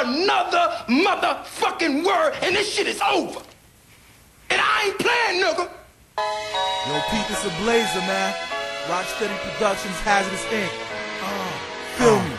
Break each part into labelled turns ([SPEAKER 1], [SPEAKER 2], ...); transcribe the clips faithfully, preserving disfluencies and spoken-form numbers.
[SPEAKER 1] another motherfucking word, and this shit is over. And I ain't playing, nigga.
[SPEAKER 2] Yo, Pete, this a blazer, man. Rocksteady Productions, Hazardous Incorporated. Uh, feel me.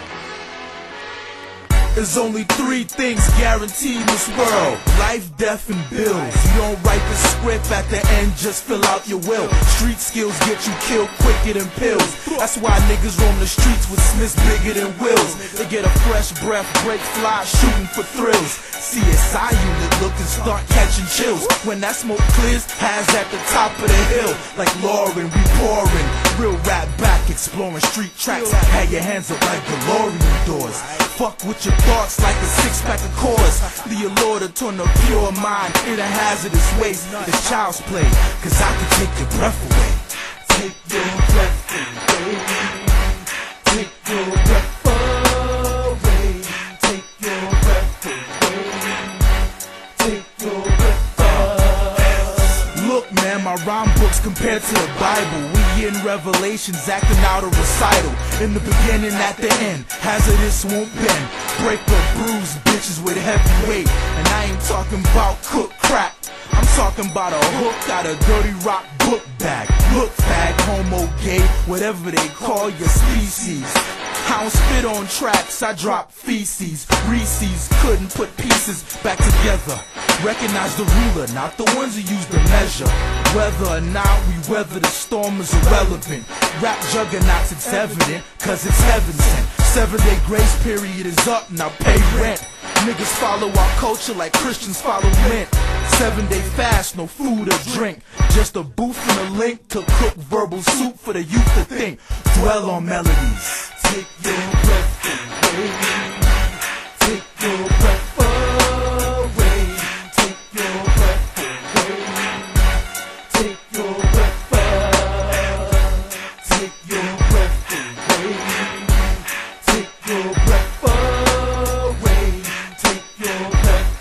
[SPEAKER 2] There's only three things guaranteed in this world: life, death, and bills. You don't write the script at the end, just fill out your will. Street skills get you killed quicker than pills. That's why niggas roam the streets with Smiths bigger than Wills. They get a fresh breath, break fly, shooting for thrills. C S I unit look and start catching chills. When that smoke clears, has at the top of the hill. Like Lauren, we pouring. Real rap back, exploring street tracks. Had your hands up like DeLorean doors. Fuck with your thoughts like a six-pack of cores. The allure to turn a pure mind in a hazardous waste. It's child's play, cause I can take your breath away. Take your breath away. Take your breath away. Take your breath away. Take your breath away. Look, man, my rhyme books compared to the Bible. We in Revelations acting out a recital. In the beginning, at the end, hazardous won't bend. Break up, bruise bitches with heavy weight. And I ain't talking about cook crack. I'm talking about a hook out a dirty rock book bag. Look, fag, homo, gay, whatever they call your species. I don't spit on tracks, I drop feces. Reese's couldn't put pieces back together. Recognize the ruler, not the ones who use the measure. Whether or not we weather the storm is irrelevant. Rap juggernauts, it's evident, cause it's heaven sent. Seven day grace period is up, now pay rent. Niggas follow our culture like Christians follow Lent. Seven day fast, no food or drink. Just a booth and a link to cook verbal soup for the youth to think. Dwell on melodies. Take your breath away. Take your breath away. Take your breath away. Take your breath away. Take your breath away. Take your breath away. Take your breath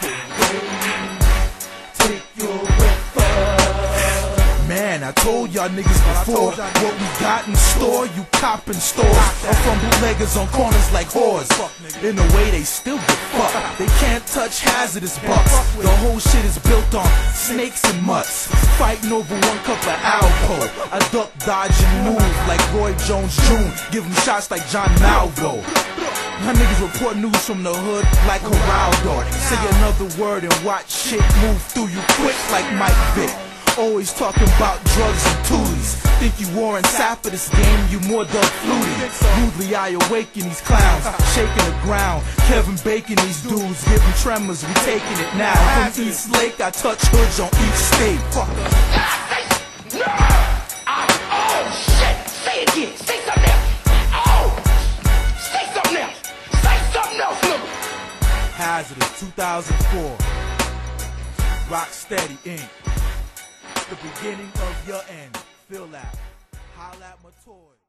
[SPEAKER 2] away. Take your breath away. Man, I told y'all niggas before, what we got in store, you cop in stores. I'm from bootleggers on corners like whores. In a way, they still get fucked. They can't touch hazardous bucks. The whole shit is built on snakes and mutts. Fighting over one cup of Alpo. I duck, dodge, and move like Roy Jones Junior Give them shots like John Malvo. My niggas report news from the hood like Geraldo. Say another word and watch shit move through you quick like Mike Vick. Always talking about drugs and tooties. Think you Warren Sapp for this game, you more Doug Flutie. Rudely I awaken these clowns, shaking the ground. Kevin Bacon these dudes, giving tremors, we taking it now. From East Lake, I touch hoods on each state.
[SPEAKER 1] No! Oh, shit! Say it again! Say something else! Oh! Say something else! Say something else, nigga!
[SPEAKER 2] Hazardous two thousand four. Rocksteady Incorporated. The beginning of your end. Feel that. Holla at my toy.